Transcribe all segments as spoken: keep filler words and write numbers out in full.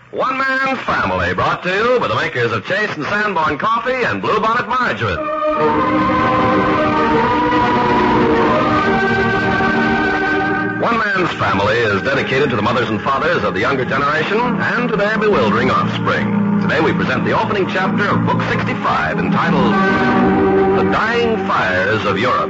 One Man's Family, brought to you by the makers of Chase and Sanborn Coffee and Bluebonnet Margarine. One Man's Family is dedicated to the mothers and fathers of the younger generation and to their bewildering offspring. Today we present the opening chapter of Book sixty-five, entitled The Dying Fires of Europe.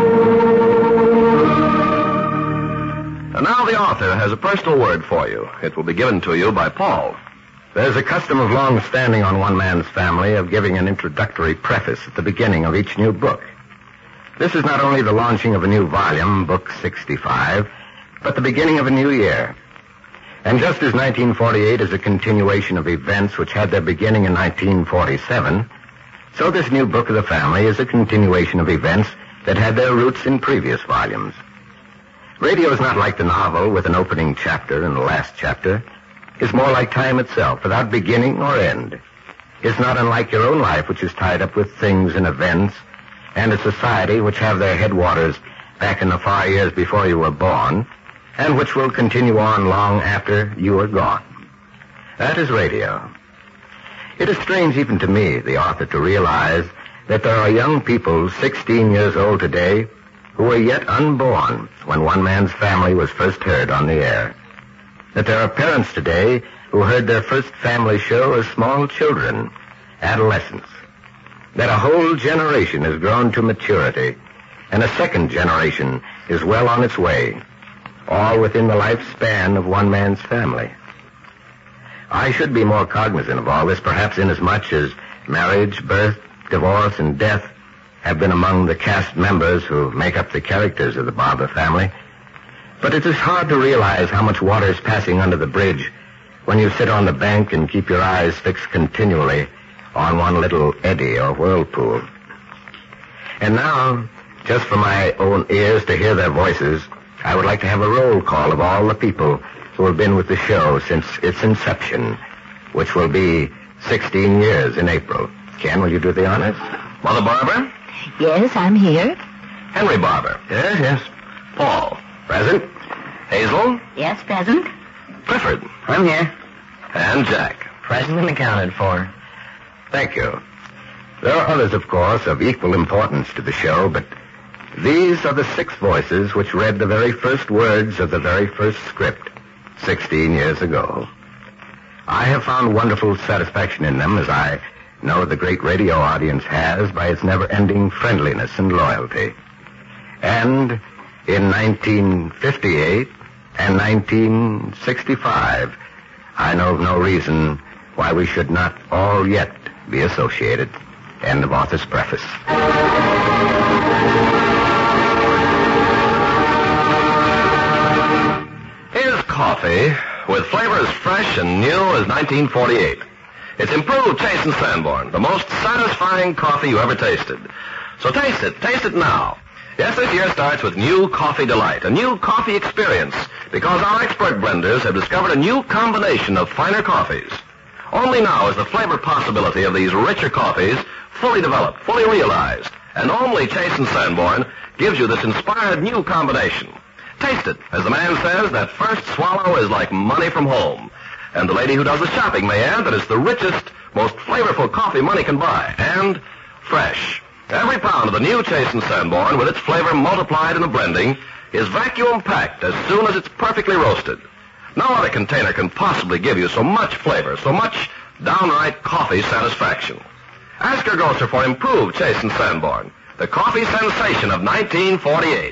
And now the author has a personal word for you. It will be given to you by Paul. There's a custom of long standing on One Man's Family of giving an introductory preface at the beginning of each new book. This is not only the launching of a new volume, Book sixty-five, but the beginning of a new year. And just as nineteen forty-eight is a continuation of events which had their beginning in nineteen forty-seven, so this new book of the family is a continuation of events that had their roots in previous volumes. Radio is not like the novel with an opening chapter and a last chapter. It's more like time itself, without beginning or end. It's not unlike your own life, which is tied up with things and events, and a society which have their headwaters back in the far years before you were born, and which will continue on long after you are gone. That is radio. It is strange even to me, the author, to realize that there are young people sixteen years old today who were yet unborn when One Man's Family was first heard on the air. That there are parents today who heard their first family show as small children, adolescents. That a whole generation has grown to maturity, and a second generation is well on its way, all within the lifespan of One Man's Family. I should be more cognizant of all this, perhaps inasmuch as marriage, birth, divorce, and death have been among the cast members who make up the characters of the Barber family. But it is hard to realize how much water is passing under the bridge when you sit on the bank and keep your eyes fixed continually on one little eddy or whirlpool. And now, just for my own ears to hear their voices, I would like to have a roll call of all the people who have been with the show since its inception, which will be sixteen years in April. Ken, will you do the honors? Mother Barber? Yes, I'm here. Henry Barber? Yes, yes. Paul? Present? Hazel? Yes, present. Clifford? I'm here. And Jack? Present and accounted for. Thank you. There are others, of course, of equal importance to the show, but these are the six voices which read the very first words of the very first script sixteen years ago. I have found wonderful satisfaction in them, as I know the great radio audience has by its never-ending friendliness and loyalty. And in nineteen fifty-eight and nineteen sixty-five, I know of no reason why we should not all yet be associated. End of author's preface. Here's coffee with flavors fresh and new as nineteen forty-eight. It's improved Chase and Sanborn, the most satisfying coffee you ever tasted. So taste it. Taste it now. Yes, this year starts with new coffee delight, a new coffee experience, because our expert blenders have discovered a new combination of finer coffees. Only now is the flavor possibility of these richer coffees fully developed, fully realized, and only Chase and Sanborn gives you this inspired new combination. Taste it. As the man says, that first swallow is like money from home. And the lady who does the shopping may add that it's the richest, most flavorful coffee money can buy. And fresh. Every pound of the new Chase and Sanborn, with its flavor multiplied in the blending, is vacuum-packed as soon as it's perfectly roasted. No other container can possibly give you so much flavor, so much downright coffee satisfaction. Ask your grocer for improved Chase and Sanborn, the coffee sensation of nineteen forty-eight.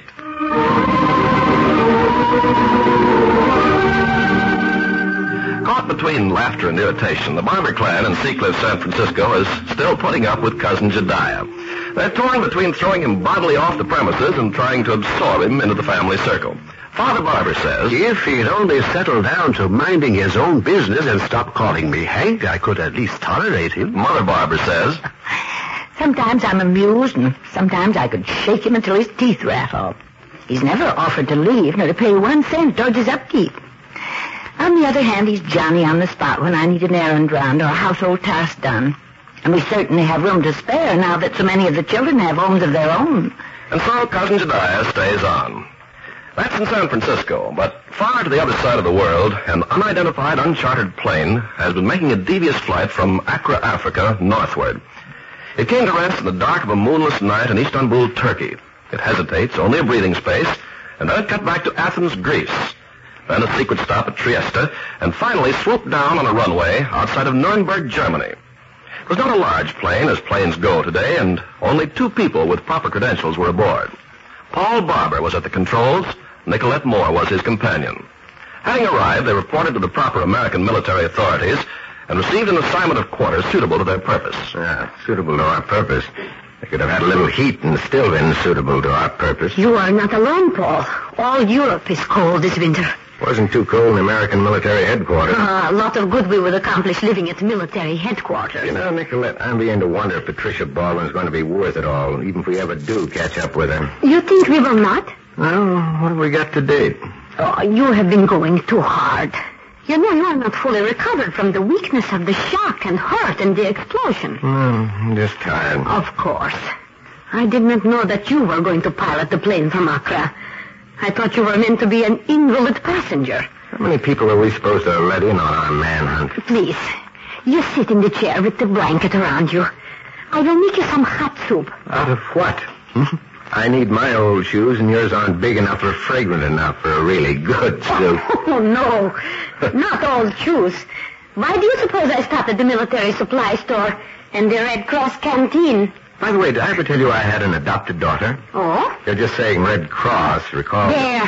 Caught between laughter and irritation, the Barber clan in Seacliff, San Francisco, is still putting up with Cousin Jediah. They're torn between throwing him bodily off the premises and trying to absorb him into the family circle. Father Barber says, if he'd only settled down to minding his own business and stop calling me Hank, I could at least tolerate him. Mother Barber says, Sometimes I'm amused, and sometimes I could shake him until his teeth rattle. He's never offered to leave, nor to pay one cent towards his upkeep. On the other hand, he's Johnny on the spot when I need an errand run or a household task done. And we certainly have room to spare now that so many of the children have homes of their own. And so Cousin Jediah stays on. That's in San Francisco, but far to the other side of the world, an unidentified, uncharted plane has been making a devious flight from Accra, Africa, northward. It came to rest in the dark of a moonless night in Istanbul, Turkey. It hesitates, only a breathing space, and then it cut back to Athens, Greece. Then a secret stop at Trieste, and finally swooped down on a runway outside of Nuremberg, Germany. It was not a large plane, as planes go today, and only two people with proper credentials were aboard. Paul Barber was at the controls. Nicolette Moore was his companion. Having arrived, they reported to the proper American military authorities and received an assignment of quarters suitable to their purpose. Yeah, suitable to our purpose. They could have had a little heat and still been suitable to our purpose. You are not alone, Paul. All Europe is cold this winter. Wasn't too cold in the American military headquarters. Uh, a lot of good we would accomplish living at military headquarters. You know, Nicolette, I'm beginning to wonder if Patricia Baldwin's going to be worth it all, even if we ever do catch up with her. You think we will not? Well, what have we got to date? Oh, you have been going too hard. You know, you are not fully recovered from the weakness of the shock and hurt and the explosion. Mm, I'm just tired. Of course. I did not know that you were going to pilot the plane from Accra. I thought you were meant to be an invalid passenger. How many people are we supposed to let in on our manhunt? Please, you sit in the chair with the blanket around you. I will make you some hot soup. Out of what? I need my old shoes, and yours aren't big enough or fragrant enough for a really good soup. Oh, no. Not old shoes. Why do you suppose I stopped at the military supply store and the Red Cross canteen? By the way, did I ever tell you I had an adopted daughter? Oh? You're just saying Red Cross, recall? There.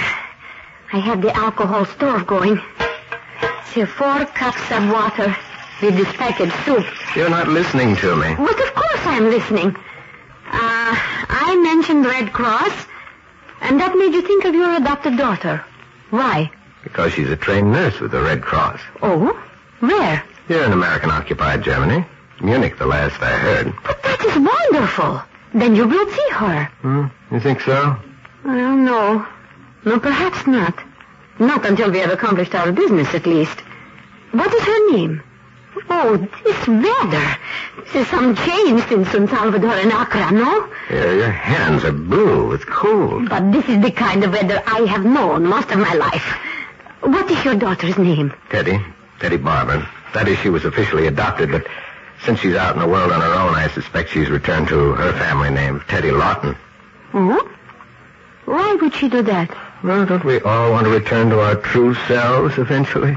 I have the alcohol stove going. See, four cups of water with this packaged soup. You're not listening to me. But of course I'm listening. Uh, I mentioned Red Cross, and that made you think of your adopted daughter. Why? Because she's a trained nurse with the Red Cross. Oh? Where? Here in American-occupied Germany. Munich, the last I heard. But that is wonderful. Then you will see her. Hmm? You think so? Well, no. No, perhaps not. Not until we have accomplished our business, at least. What is her name? Oh, this weather. This is some change since San Salvador and Accra, no? Yeah, your hands are blue. It's cold. But this is the kind of weather I have known most of my life. What is your daughter's name? Teddy. Teddy Barber. That is, she was officially adopted, but since she's out in the world on her own, I suspect she's returned to her family name, Teddy Lawton. Oh? Why would she do that? Well, don't we all want to return to our true selves eventually?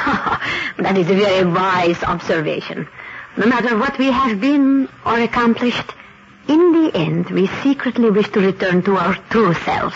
That is a very wise observation. No matter what we have been or accomplished, in the end, we secretly wish to return to our true selves.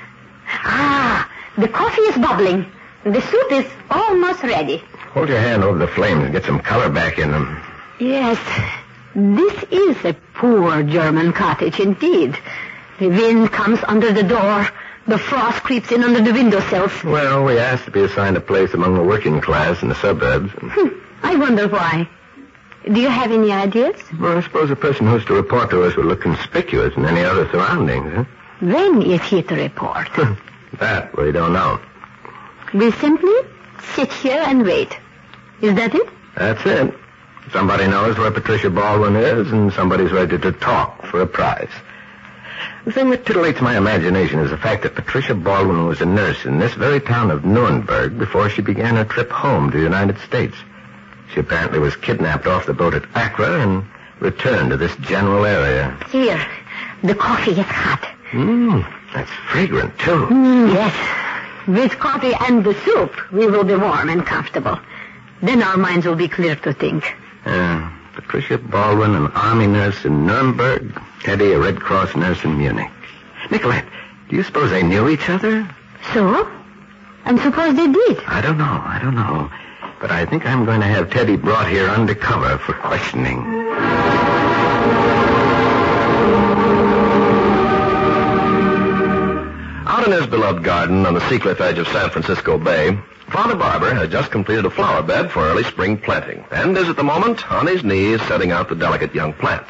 Ah, the coffee is bubbling. The soup is almost ready. Hold your hand over the flames and get some color back in them. Yes, this is a poor German cottage indeed. The wind comes under the door. The frost creeps in under the windowsills. Well, we asked to be assigned a place among the working class in the suburbs. Hmm, I wonder why. Do you have any ideas? Well, I suppose a person who's to report to us would look conspicuous in any other surroundings, huh? When is he to report? That we don't know. We simply sit here and wait. Is that it? That's it. Somebody knows where Patricia Baldwin is, and somebody's ready to talk for a prize. The thing that titillates my imagination is the fact that Patricia Baldwin was a nurse in this very town of Nuremberg before she began her trip home to the United States. She apparently was kidnapped off the boat at Accra and returned to this general area. Here, the coffee is hot. Mmm, that's fragrant, too. Mm, yes. With coffee and the soup, we will be warm and comfortable. Then our minds will be clear to think. Uh, Patricia Baldwin, an army nurse in Nuremberg. Teddy, a Red Cross nurse in Munich. Nicolette, do you suppose they knew each other? So? And suppose they did? I don't know, I don't know. But I think I'm going to have Teddy brought here undercover for questioning. Out in his beloved garden on the sea-cliff edge of San Francisco Bay, Father Barber has just completed a flower bed for early spring planting, and is at the moment on his knees setting out the delicate young plants.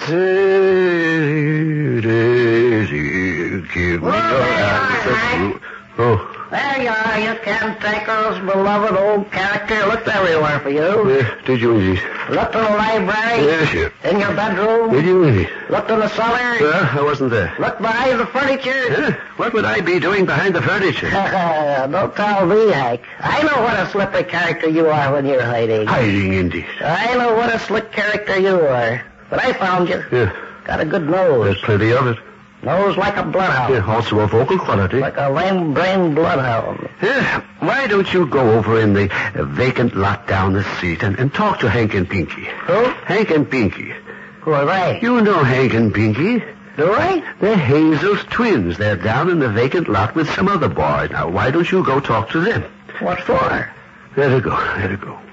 Hey, Daisy, give me your answer. Oh. There you are, you cantankerous, beloved old character. Looked everywhere for you. Yeah, did you indeed? Looked in the library. Yes, sir. In your bedroom. Did you indeed? Looked in the cellar. Well, I wasn't there. Looked behind the furniture. Huh? What would I be doing behind the furniture? Don't tell me, Hank. I know what a slippery character you are when you're hiding. Hiding, indeed. I know what a slick character you are. But I found you. Yeah. Got a good nose. There's plenty of it. Nose like a bloodhound. Yeah, also a vocal quality. Like a lame-brained bloodhound. Yeah. Why don't you go over in the uh, vacant lot down the street and, and talk to Hank and Pinky? Who? Hank and Pinky. Who are they? You know Hank and Pinky. Do I? They're Hazel's twins. They're down in the vacant lot with some other boy. Now, why don't you go talk to them? What for? Let her go. Let her go.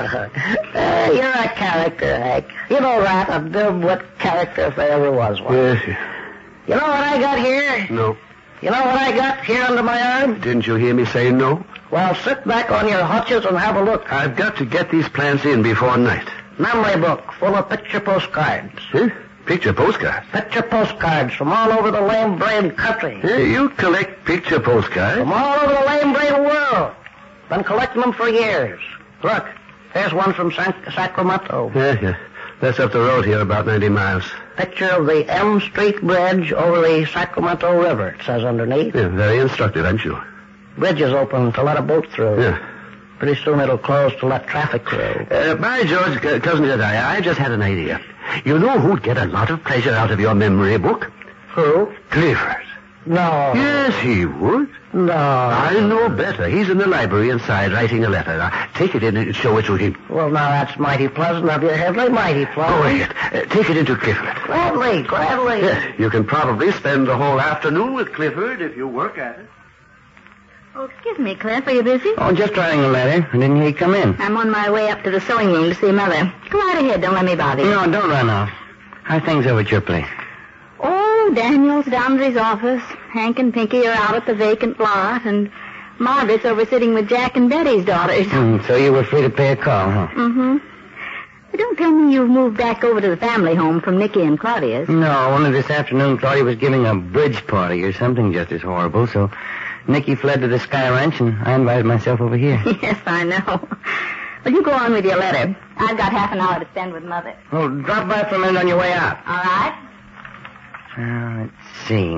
uh, you're a character, Hank. You know that, a dim-wit character if there ever was one. Yes, yes. You know what I got here? No. You know what I got here under my arm? Didn't you hear me say no? Well, sit back on your hutches and have a look. I've got to get these plans in before night. Memory book full of picture postcards. Huh? Picture postcards? Picture postcards from all over the lame-brained country. Hey, you collect picture postcards? From all over the lame-brained world. Been collecting them for years. Look, here's one from San- Sacramento. Yeah, yeah. That's up the road here, about ninety miles. Picture of the M Street Bridge over the Sacramento River, it says underneath. Yeah, very instructive, I'm sure. Bridge is open to let a boat through. Yeah. Pretty soon it'll close to let traffic through. Uh, by George, uh, Cousin Jedediah, I just had an idea. You know who'd get a lot of pleasure out of your memory book? Who? Clifford. No. Yes, he would. No. I know better. He's in the library inside writing a letter. Now, take it in and show it to him. Well, now, that's mighty pleasant of you, Headley. Mighty Go pleasant. ahead. Uh, take it into Clifford. Gladly, gladly. Yes, you can probably spend the whole afternoon with Clifford if you work at it. Oh, excuse me, Cliff. Are you busy? Oh, just writing a letter. I didn't hear you come in. I'm on my way up to the sewing room to see Mother. Go right ahead. Don't let me bother you. No, don't run off. How are things over at your place? Oh, Daniel's down at his office. Hank and Pinky are out at the vacant lot, and Margaret's over sitting with Jack and Betty's daughters. Mm, so you were free to pay a call, huh? Mm-hmm. But don't tell me you've moved back over to the family home from Nicky and Claudia's. No, only this afternoon Claudia was giving a bridge party or something just as horrible, so Nicky fled to the Sky Ranch, and I invited myself over here. Yes, I know. Well, you go on with your letter. I've got half an hour to spend with Mother. Well, drop by for a minute on your way out. All right? Uh, let's see.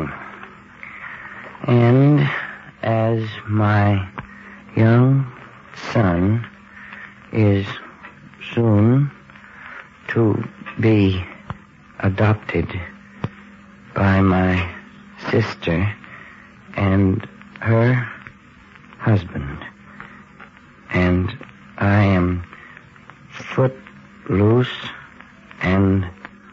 And as my young son is soon to be adopted by my sister and her husband, and I am footloose and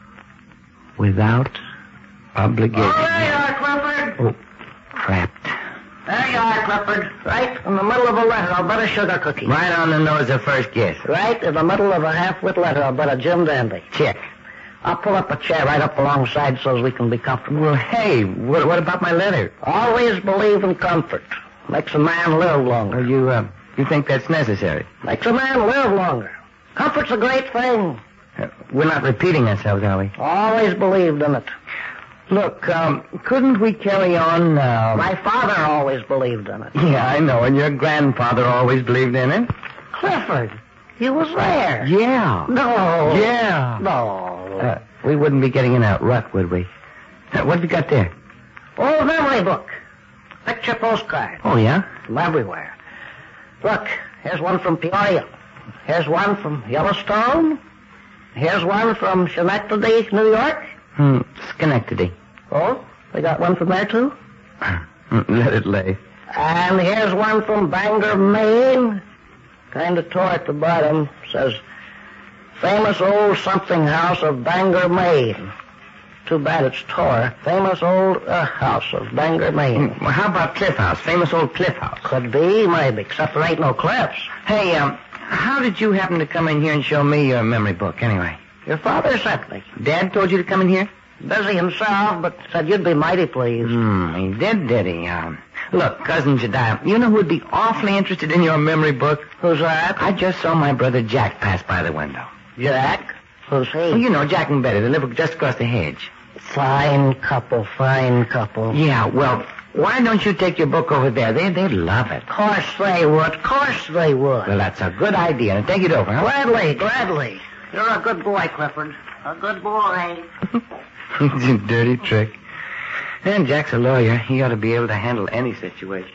without obligation. Oh, there you are, Clifford. Oh, trapped. There you are, Clifford. Right in the middle of a letter, I'll bet a sugar cookie. Right on the nose of first guess. Right in the middle of a half-wit letter, I'll bet a Jim Dandy. Check. I'll pull up a chair right up alongside so as we can be comfortable. Well, hey, what, what about my letter? Always believe in comfort. Makes a man live longer. Well, you, uh, you think that's necessary? Makes a man live longer. Comfort's a great thing. Uh, we're not repeating ourselves, are we? Always believed in it. Look, um, couldn't we carry on, uh... My father always believed in it. Yeah, I know, and your grandfather always believed in it. Clifford, he was there. Yeah. No. Yeah. No. Uh, we wouldn't be getting in that rut, would we? Uh, what have you got there? Old memory book. Picture postcard. Oh, yeah? From everywhere. Look, here's one from Peoria. Here's one from Yellowstone. Here's one from Schenectady, New York. Hmm, Schenectady. Oh, we got one from there, too? Let it lay. And here's one from Bangor, Maine. Kind of tore at the bottom. Says, famous old something house of Bangor, Maine. Too bad it's tore. Famous old uh, house of Bangor, Maine. Well, how about Cliff House? Famous old Cliff House. Could be, maybe, except there ain't no cliffs. Hey, um, how did you happen to come in here and show me your memory book, anyway? Your father sent me. Dad told you to come in here? Busy himself, but said you'd be mighty pleased. Hmm, he did, did he? Um, look, Cousin Jedediah, you know who'd be awfully interested in your memory book? Who's that? I just saw my brother Jack pass by the window. Jack? Who's he? Well, you know, Jack and Betty. They live just across the hedge. Fine couple, fine couple. Yeah, well, Why don't you take your book over there? They, they'd love it. Of course they would. Of course they would. Well, that's a good idea. Now take it over, huh? Gladly, gladly. You're a good boy, Clifford. A good boy. It's a dirty trick. And Jack's a lawyer. He ought to be able to handle any situation.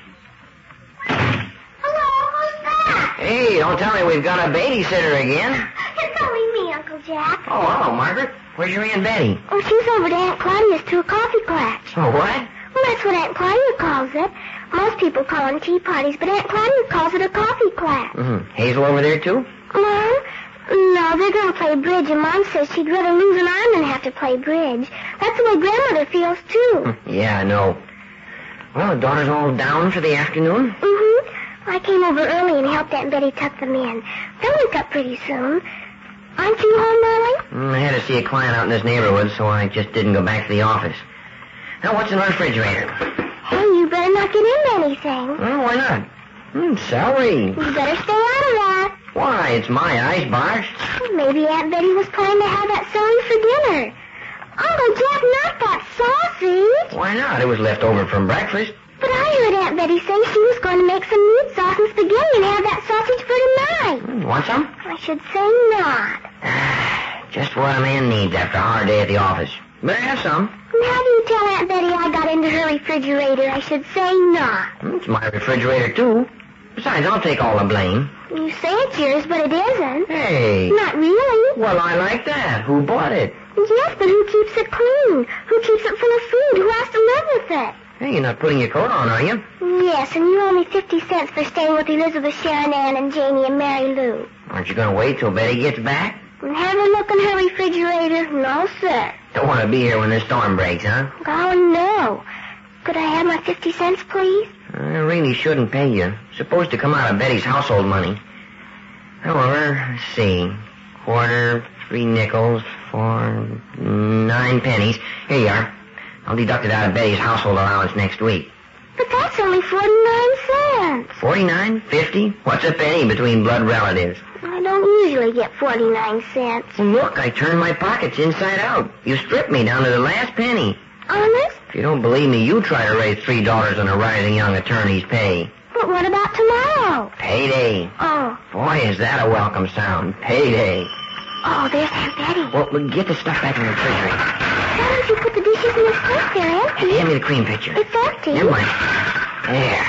Hello, who's that? Hey, don't tell me we've got a babysitter again. It's only me, Uncle Jack. Oh, hello, Margaret. Where's your Aunt Betty? Oh, she's over to Aunt Claudia's to a coffee clutch. Oh, what? Well, that's what Aunt Claudia calls it. Most people call them tea parties, but Aunt Claudia calls it a coffee clutch. Mm-hmm. Hazel over there, too? No, no, they're going to play bridge, and Mom says she'd rather lose an arm than have to play bridge. That's the way Grandmother feels, too. Yeah, I know. Well, the daughter's all down for the afternoon? Mm-hmm. I came over early and helped Aunt Betty tuck them in. They'll wake up pretty soon. Aren't you home, Marley? Mm, I had to see a client out in this neighborhood, so I just didn't go back to the office. Now, what's in the refrigerator? Hey, you better not get into anything. Oh, why not? Hmm, celery. You better stay out of that. Why? It's my ice bar. Maybe Aunt Betty was planning to have that celery for dinner. Uncle Jack, not that sausage. Why not? It was left over from breakfast. But I heard Aunt Betty say she was going to make some meat sauce and spaghetti and have that sausage for tonight. Hmm, want some? I should say not. Just what a man needs after a hard day at the office. Better have some. And how do you tell Aunt Betty I got into her refrigerator? I should say not. Hmm, it's my refrigerator, too. Besides, I'll take all the blame. You say it's yours, but it isn't. Hey. Not really. Well, I like that. Who bought it? Yes, but who keeps it clean? Who keeps it full of food? Who has to live with it? Hey, you're not putting your coat on, are you? Yes, and you owe me fifty cents for staying with Elizabeth, Sharon Ann, and Jamie and Mary Lou. Aren't you going to wait till Betty gets back? And have a look in her refrigerator? No, sir. Don't want to be here when the storm breaks, huh? Oh, no. Could I have my fifty cents, please? I really shouldn't pay you. It's supposed to come out of Betty's household money. However, let's see. Quarter, three nickels, four, nine pennies. Here you are. I'll deduct it out of Betty's household allowance next week. But that's only forty-nine cents. Forty-nine? Fifty? What's a penny between blood relatives? I don't usually get forty-nine cents. Well, look, I turned my pockets inside out. You stripped me down to the last penny. Honest? If you don't believe me, you try to raise three dollars on a rising young attorney's pay. But what about tomorrow? Payday. Oh. Boy, is that a welcome sound. Payday. Oh, there's Aunt Betty. Well, well, get the stuff back in the refrigerator. Why don't you put the dishes in the sink? They're empty. Hand me the cream pitcher. It's empty. Never mind. There.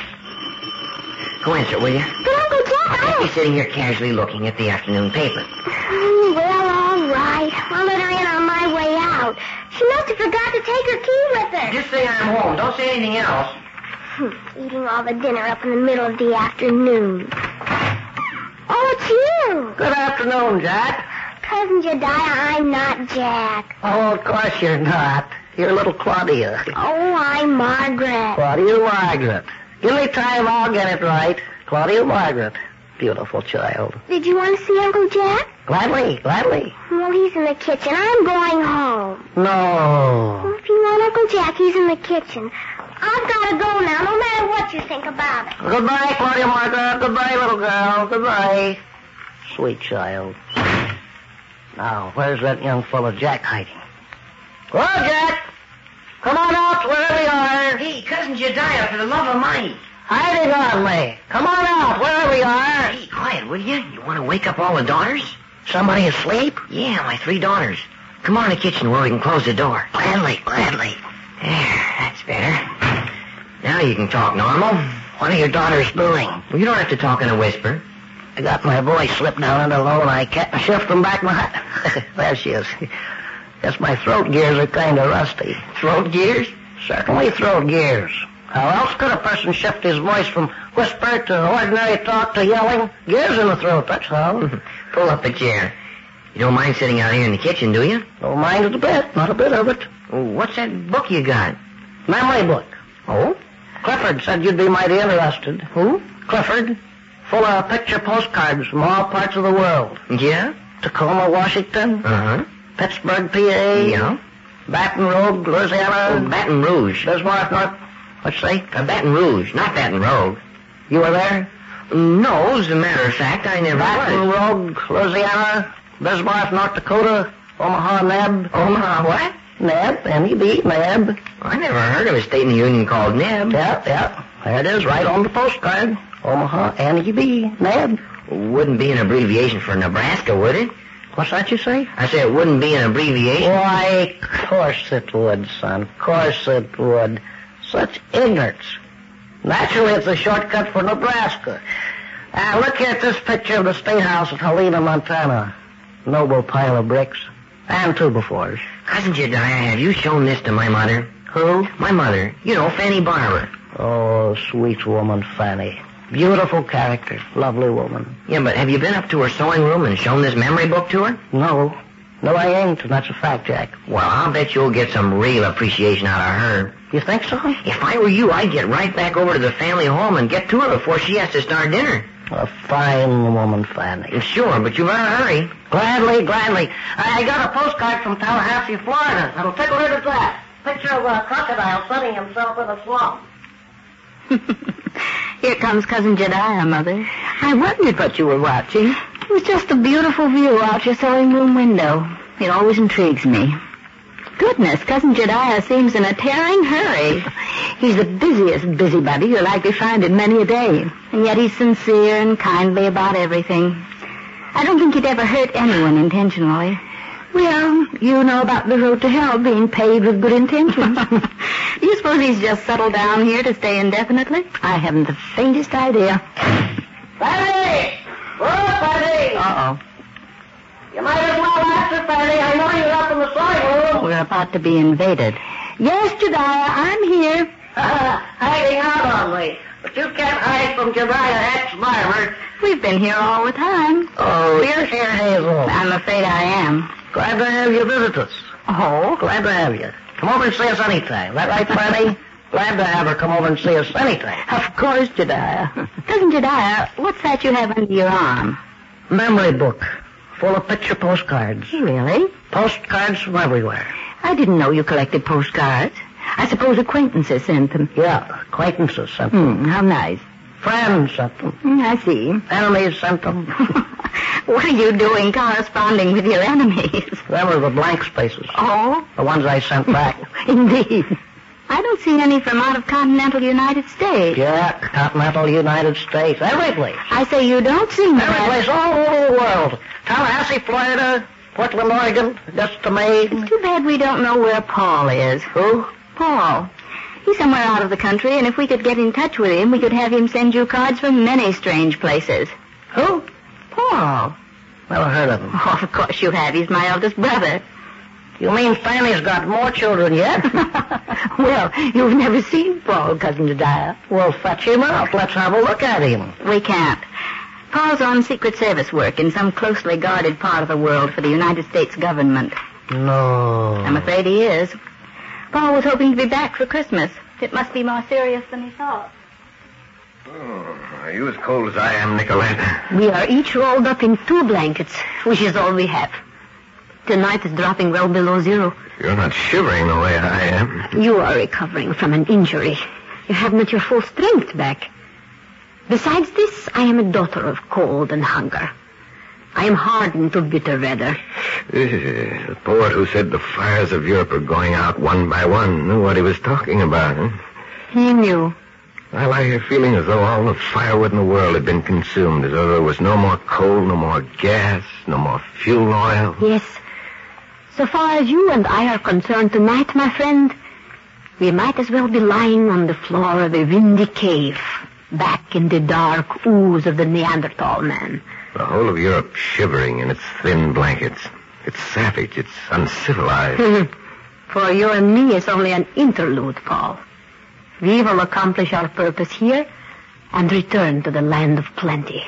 Go answer, will you? But Uncle Jack, I I'll be don't... sitting here casually looking at the afternoon paper. Mm, well, all right. I'll let her in on my way out. She must have forgot to take her key with her. Just say I'm home. Don't say anything else. Eating all the dinner up in the middle of the afternoon. Oh, it's you. Good afternoon, Jack. Cousin Jediah, I'm not Jack. Oh, of course you're not. You're little Claudia. Oh, I'm Margaret. Claudia Margaret. Give me time, I'll get it right. Claudia Margaret. Beautiful child. Did you want to see Uncle Jack? Gladly, gladly. Well, he's in the kitchen. I'm going home. No. Well, if you want Uncle Jack, he's in the kitchen. I've got to go now, no matter what you think about it. Goodbye, Claudia Margaret. Goodbye, little girl. Goodbye. Sweet child. Now, where's that young fellow Jack hiding? Hello, Jack. Come on out, wherever you are. Hey, Cousin Jediah, for the love of Mike. Hiding on me. Come on out, wherever you are. Hey, quiet, will you? You want to wake up all the daughters? Somebody asleep? Yeah, my three daughters. Come on in the kitchen where we can close the door. Gladly, gladly. There, that's better. Now you can talk normal. What are your daughters doing? Well, you don't have to talk in a whisper. I got my voice slipped down under low and I can't shift them back my... There she is. Guess my throat gears are kind of rusty. Throat gears? Certainly throat gears. How else could a person shift his voice from whisper to ordinary talk to yelling? Gears in the throat, that's all. Pull up a chair. You don't mind sitting out here in the kitchen, do you? Don't mind it a bit, not a bit of it. What's that book you got? Memory book. Oh? Clifford said you'd be mighty interested. Who? Clifford. Full of picture postcards from all parts of the world. Yeah? Tacoma, Washington. Uh-huh. Pittsburgh, P A. Yeah? Baton Rouge, Louisiana. Oh, Baton Rouge. Bismarck, North... What's say? Uh, Baton Rouge, not Baton Rouge. You were there? No, as a matter of fact, I never Baton was. Rouge, Louisiana. Bismarck, North Dakota. Omaha, Neb. Omaha what? Neb, N E B, Neb. I never heard of a state in the Union called Neb. Yeah, yeah. There it is, right on the postcard. Omaha, N E B, Neb. Wouldn't be an abbreviation for Nebraska, would it? What's that you say? I said it wouldn't be an abbreviation. Why, of course it would, son. Of course it would. Such ignorance. Naturally, it's a shortcut for Nebraska. Ah, look here at this picture of the State House at Helena, Montana. Noble pile of bricks. And two befores. Cousin Jedediah, have you shown this to my mother? Who? My mother. You know, Fanny Barber. Oh, sweet woman, Fanny. Beautiful character. Lovely woman. Yeah, but have you been up to her sewing room and shown this memory book to her? No. No, I ain't, and that's a fact, Jack. Well, I'll bet you'll get some real appreciation out of her. You think so? If I were you, I'd get right back over to the family home and get to her before she has to start dinner. A fine woman, Fanny. Sure, but you better hurry. Gladly, gladly. I got a postcard from Tallahassee, Florida. It'll take a look at that. Picture of a crocodile sunning himself in a swamp. Here comes Cousin Jedediah, Mother. I wondered what you were watching. It was just a beautiful view out your sewing room window. It always intrigues me. Goodness, Cousin Jedediah seems in a tearing hurry. He's the busiest busybody you'll likely find in many a day. And yet he's sincere and kindly about everything. I don't think he'd ever hurt anyone intentionally. Well, you know about the road to hell being paved with good intentions. You suppose he's just settled down here to stay indefinitely? I haven't the faintest idea. Fanny! Whoa, Fanny! Uh-oh. You might as well answer, Fanny. I know you're up in the sewing room. We're about to be invaded. Yes, Jedediah, I'm here. Hiding out on me. But you can't hide from Jedediah X. Barber. We've been here all the time. Oh, you're here, Hazel. I'm afraid I am. Glad to have you visit us. Oh? Glad to have you. Come over and see us anytime. That right, Fanny? Glad to have her come over and see us anytime. Of course, Jedediah. Cousin Jedediah, what's that you have under your arm? Memory book. Full of picture postcards. Really? Postcards from everywhere. I didn't know you collected postcards. I suppose acquaintances sent them. Yeah, acquaintances sent them. Hmm, how nice. Friends sent them. Mm, I see. Enemies sent them. What are you doing corresponding with your enemies? Them are the blank spaces. Oh? The ones I sent back. Indeed. I don't see any from out of continental United States. Yeah, continental United States. Every place. I say you don't see much. Every place all over the world. Tallahassee, Florida, Portland, Oregon, Augusta, Maine. Too bad we don't know where Paul is. Who? Paul. He's somewhere out of the country, and if we could get in touch with him, we could have him send you cards from many strange places. Who? Paul. Never heard of him. Oh, of course you have. He's my eldest brother. You mean Fanny's got more children yet? Well, you've never seen Paul, Cousin Jedediah. Well, fetch him out. Let's have a look at him. We can't. Paul's on Secret Service work in some closely guarded part of the world for the United States government. No. I'm afraid he is. Paul was hoping to be back for Christmas. It must be more serious than he thought. Oh, are you as cold as I am, Nicolette? We are each rolled up in two blankets, which is all we have. Tonight is dropping well below zero. You're not shivering the way I am. You are recovering from an injury. You haven't your full strength back. Besides this, I am a daughter of cold and hunger. I am hardened to bitter weather. The poet who said the fires of Europe are going out one by one knew what he was talking about, huh? He knew. I lie here feeling as though all the firewood in the world had been consumed, as though there was no more coal, no more gas, no more fuel oil. Yes. So far as you and I are concerned tonight, my friend, we might as well be lying on the floor of a windy cave, back in the dark ooze of the Neanderthal man. The whole of Europe shivering in its thin blankets. It's savage, it's uncivilized. For you and me, it's only an interlude, Paul. We will accomplish our purpose here and return to the land of plenty.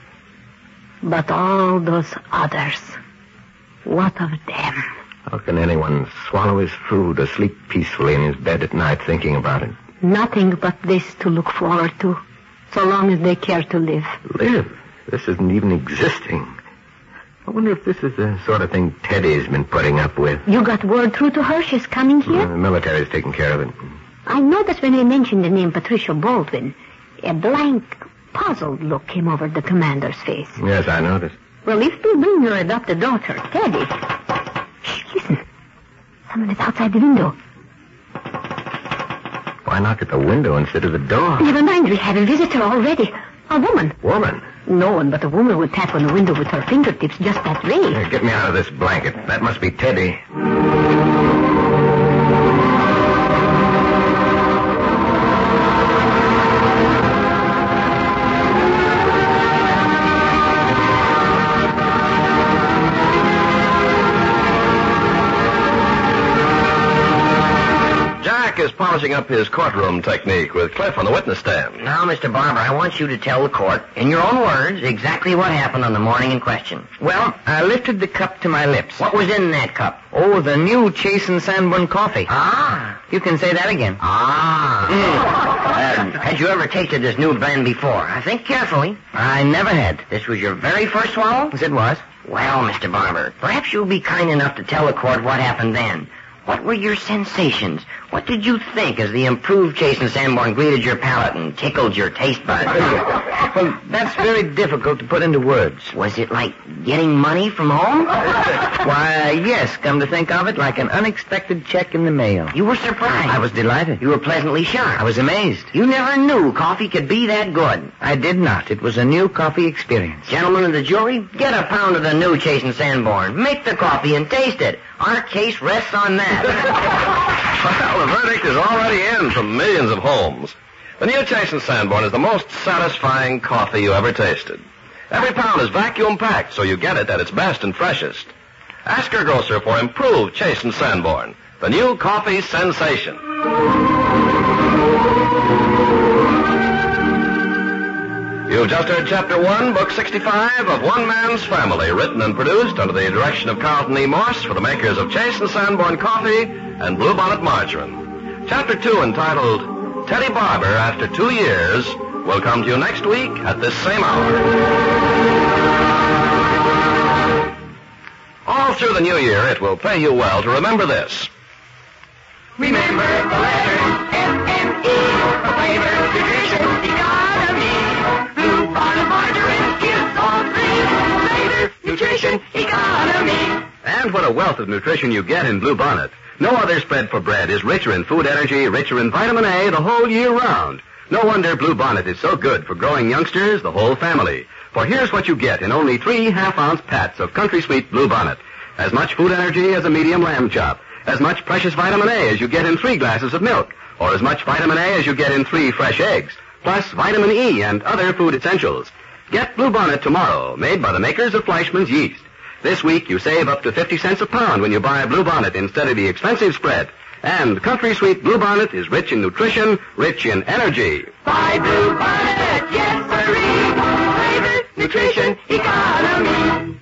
But all those others, what of them? How can anyone swallow his food or sleep peacefully in his bed at night thinking about it? Nothing but this to look forward to, so long as they care to live. Live? This isn't even existing. I wonder if this is the sort of thing Teddy's been putting up with. You got word through to her she's coming here? Uh, the military's taking care of it. I noticed when he mentioned the name Patricia Baldwin, a blank, puzzled look came over the commander's face. Yes, I noticed. Well, if they bring your adopted daughter, Teddy... Shh, listen. Someone is outside the window. Why knock at the window instead of the door? Never mind, we have a visitor already. A woman. Woman? No one but a woman would tap on the window with her fingertips just that way. Here, get me out of this blanket. That must be Teddy. Is polishing up his courtroom technique with Cliff on the witness stand. Now, Mister Barber, I want you to tell the court, in your own words, exactly what happened on the morning in question. Well, I lifted the cup to my lips. What was in that cup? Oh, the new Chase and Sanborn coffee. Ah. You can say that again. Ah. Mm. Uh, had you ever tasted this new blend before? I think carefully. I never had. This was your very first swallow? Yes, it was. Well, Mister Barber, perhaps you'll be kind enough to tell the court what happened then. What were your sensations? What did you think as the improved Chase and Sanborn greeted your palate and tickled your taste buds? Well, that's very difficult to put into words. Was it like getting money from home? Why, yes, come to think of it, like an unexpected check in the mail. You were surprised. I was delighted. You were pleasantly shocked. I was amazed. You never knew coffee could be that good. I did not. It was a new coffee experience. Gentlemen of the jury, get a pound of the new Chase and Sanborn. Make the coffee and taste it. Our case rests on that. Well, the verdict is already in from millions of homes. The new Chase and Sanborn is the most satisfying coffee you ever tasted. Every pound is vacuum packed, so you get it at its best and freshest. Ask your grocer for improved Chase and Sanborn, the new coffee sensation. You've just heard Chapter one, Book sixty-five of One Man's Family, written and produced under the direction of Carlton E. Morse for the makers of Chase and Sanborn Coffee and Bluebonnet Margarine. Chapter two, entitled Teddy Barber After Two Years, will come to you next week at this same hour. All through the new year, it will pay you well to remember this. Remember the letters M M E for flavor, nutrition, economy. Bluebonnet Margarine gives all three. Flavor, nutrition, economy. And what a wealth of nutrition you get in Bluebonnet. No other spread for bread is richer in food energy, richer in vitamin A the whole year round. No wonder Bluebonnet is so good for growing youngsters, the whole family. For here's what you get in only three half-ounce pats of Country Sweet Bluebonnet. As much food energy as a medium lamb chop. As much precious vitamin A as you get in three glasses of milk. Or as much vitamin A as you get in three fresh eggs. Plus vitamin E and other food essentials. Get Bluebonnet tomorrow, made by the makers of Fleischmann's Yeast. This week you save up to fifty cents a pound when you buy Bluebonnet instead of the expensive spread. And Country Sweet Bluebonnet is rich in nutrition, rich in energy. Buy Bluebonnet, yes sirree. Flavor, nutrition, economy.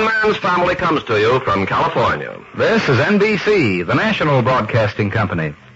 Family comes to you from California. This is N B C, the national broadcasting company.